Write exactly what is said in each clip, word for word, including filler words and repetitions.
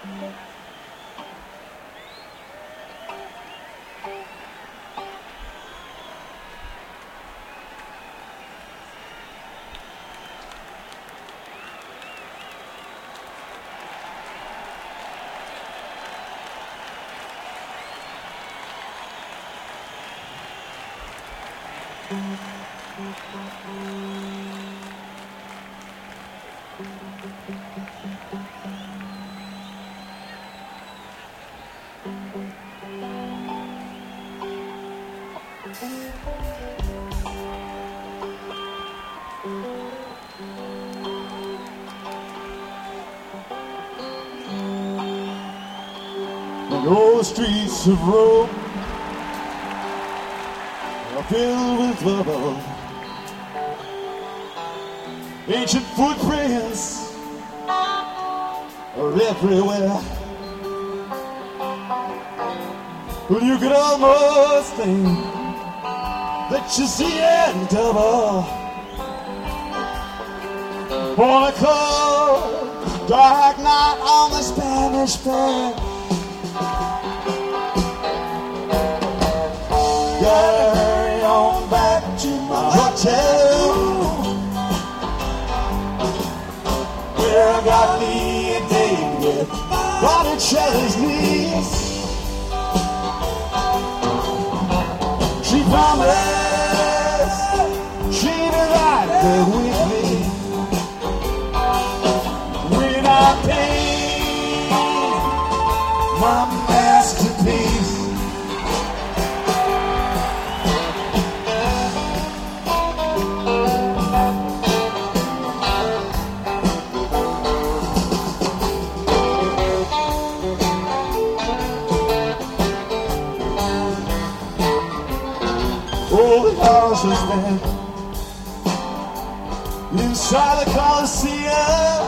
The streets of Rome are filled with love. Ancient footprints are everywhere. Well, you could almost think that you see the end of all. On a cold, dark night on the Spanish Fort, gotta hurry on back to my hotel, where I got me a date with Botticelli's niece. She promised she'd be right there with me when I paint my masterpiece. Oh, the house is there inside the Coliseum,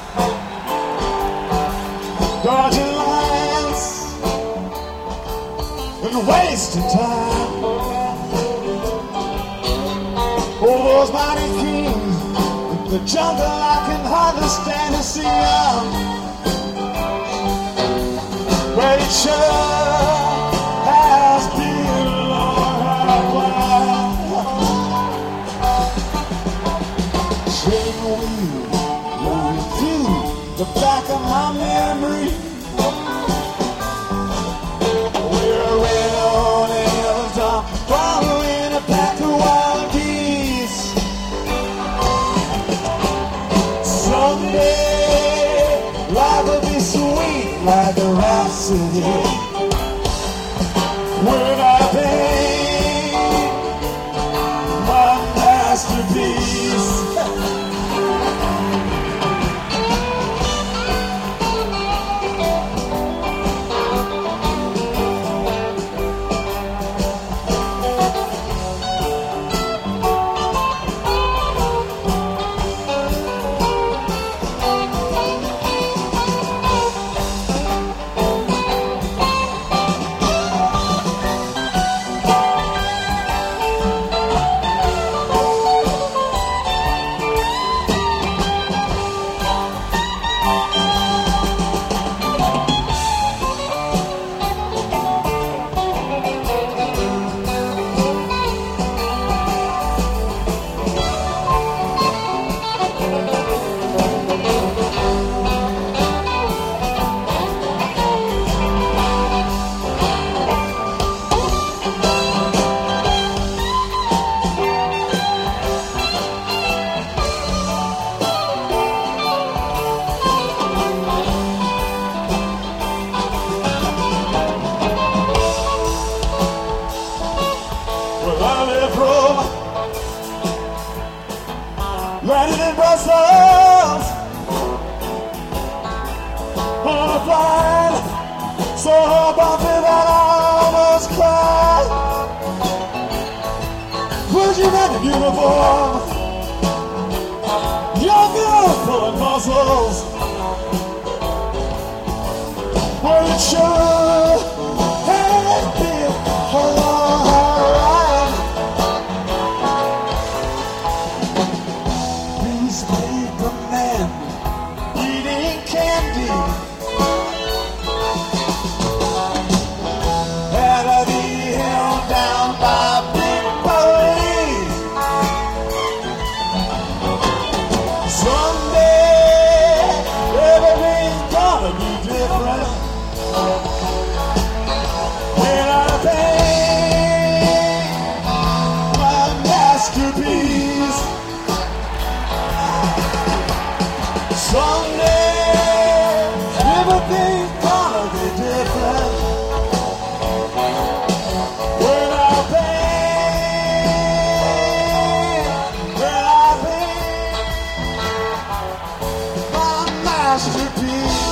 dodging lines and wasting time. Oh, those mighty kings, the jungle I can hardly stand to see them, but it sure has been a long hard while. Train wheel rolling through the back of my memory, we're a red on a hilltop following a pack of wild geese. Someday life will be sweet like a rhapsody when I paint my masterpiece. Landed in Brussels on a flight so bumpy that I almost cried. Would you make a uniform? Your girl pulling muscles. Well, it sure has been a long ride. Newspaper man eating candy masterpiece.